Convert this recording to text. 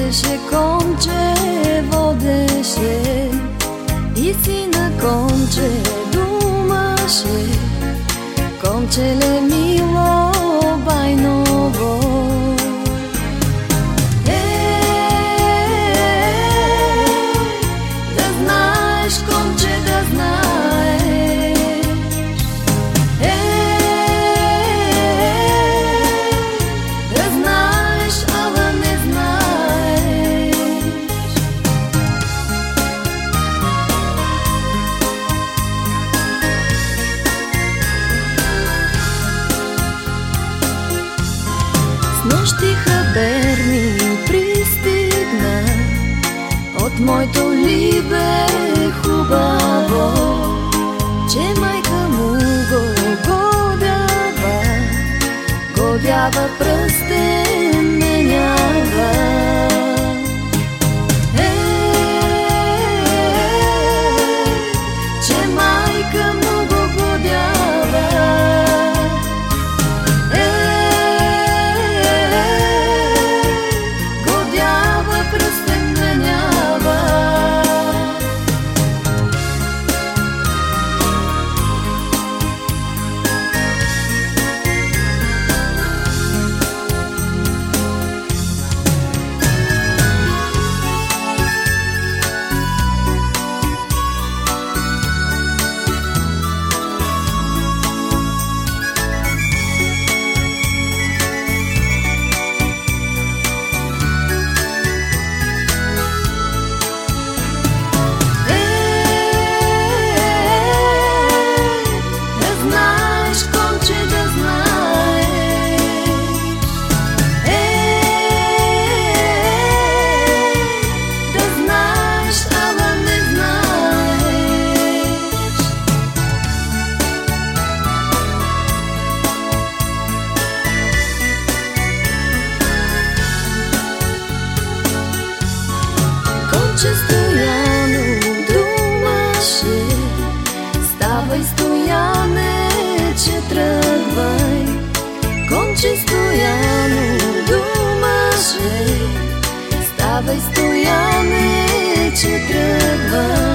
водеше конче, водеше и си на конче думаше. Кончеле мило, байново. Да знаеш, конче, да знаеш. Да знаеш, ала не знаеш. Снощи хабер ми пристигна от моето либе хубаво, че майка му годява пръстен менява. Че майка му годява. Годява пръстен менява. Конче Стояно думаше, ставай, Стояне, че тръгвай. Конче Стояно думаше, ставай, Стояне, че тръгвай.